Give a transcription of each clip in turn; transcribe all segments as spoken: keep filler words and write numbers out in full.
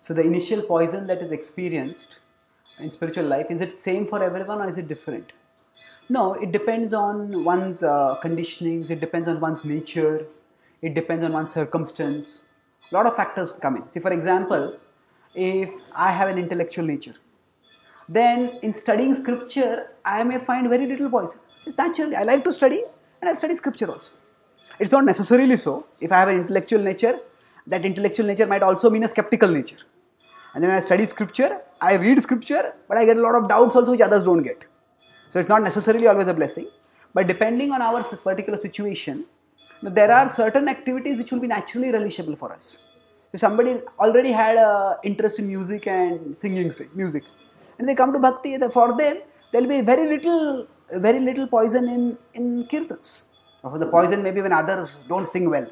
So the initial poison that is experienced in spiritual life, is it same for everyone or is it different? No, it depends on one's uh, conditionings, it depends on one's nature, it depends on one's circumstance. A lot of factors come in. See, for example, if I have an intellectual nature, then in studying scripture, I may find very little poison. It's naturally, I like to study and I study scripture also. It's not necessarily so. If I have an intellectual nature, that intellectual nature might also mean a skeptical nature. And then when I study scripture, I read scripture, but I get a lot of doubts also which others don't get. So it's not necessarily always a blessing. But depending on our particular situation, there are certain activities which will be naturally relishable for us. If somebody already had an interest in music and singing say, music, and they come to bhakti, for them, there will be very little, very little poison in, in kirtans. Or the poison maybe when others don't sing well.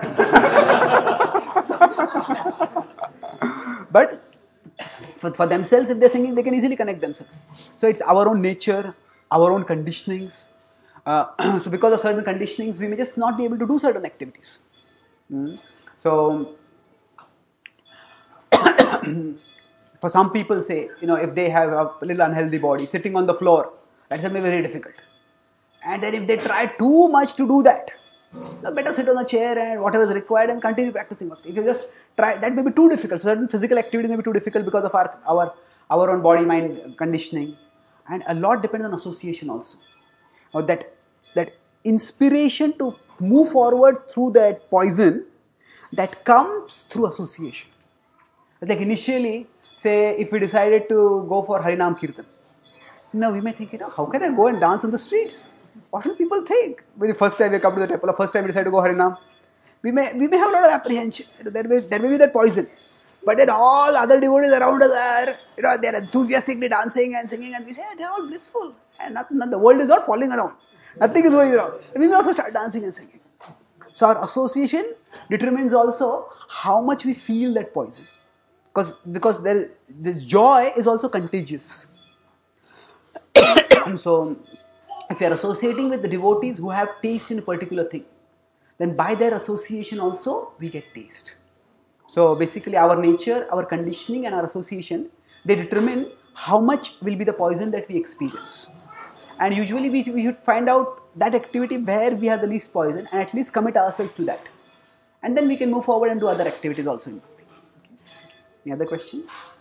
But for, for themselves, if they're singing, they can easily connect themselves. So it's our own nature, our own conditionings. Uh, so because of certain conditionings, we may just not be able to do certain activities. Mm. So for some people say, you know, if they have a little unhealthy body, sitting on the floor, that's going to be very difficult. And then if they try too much to do that, no, better sit on a chair and whatever is required and continue practicing. If you just try, that may be too difficult. Certain physical activities may be too difficult because of our, our, our own body-mind conditioning. And a lot depends on association also. Now that, that inspiration to move forward through that poison, that comes through association. Like initially, say if we decided to go for Harinam Kirtan. Now we may think, you know, how can I go and dance on the streets? What will people think? When the first time we come to the temple, the first time we decide to go Harinam, we may we may have a lot of apprehension. There may, there may be that poison. But then all other devotees around us are, you know, they're enthusiastically dancing and singing, and we say, hey, they're all blissful. And not, not, the world is not falling around. Nothing is going wrong. And we may also start dancing and singing. So our association determines also how much we feel that poison. Because, because there is, this joy is also contagious. So, if you are associating with the devotees who have taste in a particular thing, then by their association also we get taste. So basically our nature, our conditioning and our association, they determine how much will be the poison that we experience. And usually we, we should find out that activity where we have the least poison and at least commit ourselves to that. And then we can move forward and do other activities also in bhakti. Okay. Any other questions?